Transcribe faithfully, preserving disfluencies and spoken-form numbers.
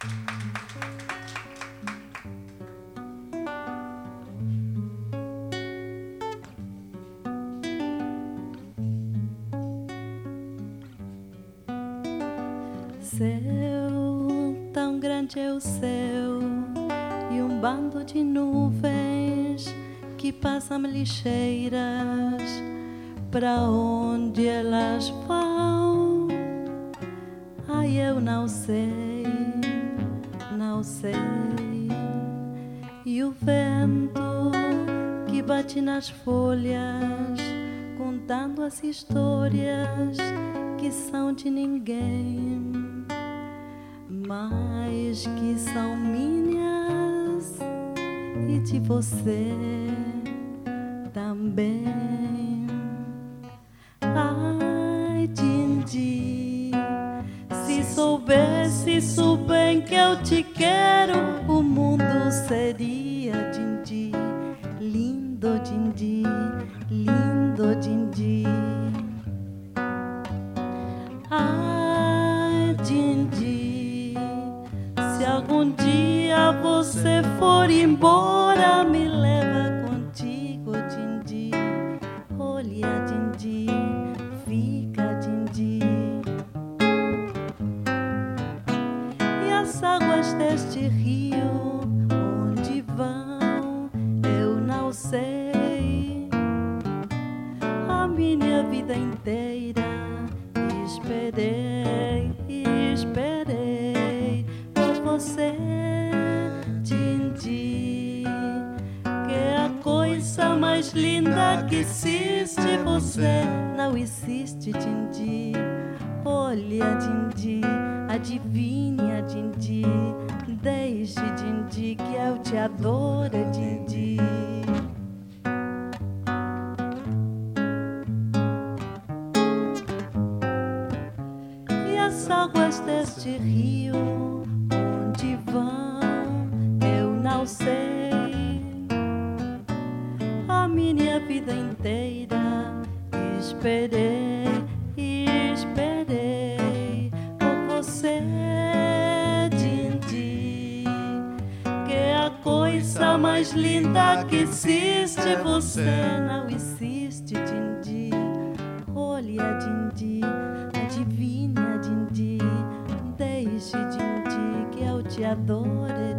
Céu, tão grande é o céu, e um bando de nuvens que passam lixeiras. Pra onde elas vão? Ai, eu não sei, não sei. E o vento que bate nas folhas, contando as histórias que são de ninguém, mas que são minhas e de você também. Ai, Dindi, se soubesse o bem que eu te quero, o mundo seria, Dindi, lindo, Dindi, lindo, Dindi. Ai, Dindi, se algum dia você for embora, me leva contigo, Dindi. Olha, Dindi, fica, Dindi. E as águas deste rio, onde vão, eu não sei. A minha vida inteira esperei, esperei por você, Dindi, que é a coisa mais linda que existe. Você não existe, Dindi. Olha, Dindi, adivinha, Dindi, deixe, Dindi, que eu te adoro, Dindi. As águas deste rio, onde vão, eu não sei. A minha vida inteira esperei, esperei por você, Dindi, que é a coisa mais linda que existe. Você não existe, Dindi. Olha, Dindi, adivinha, Dindi, deixe, Dindi, que eu te adore.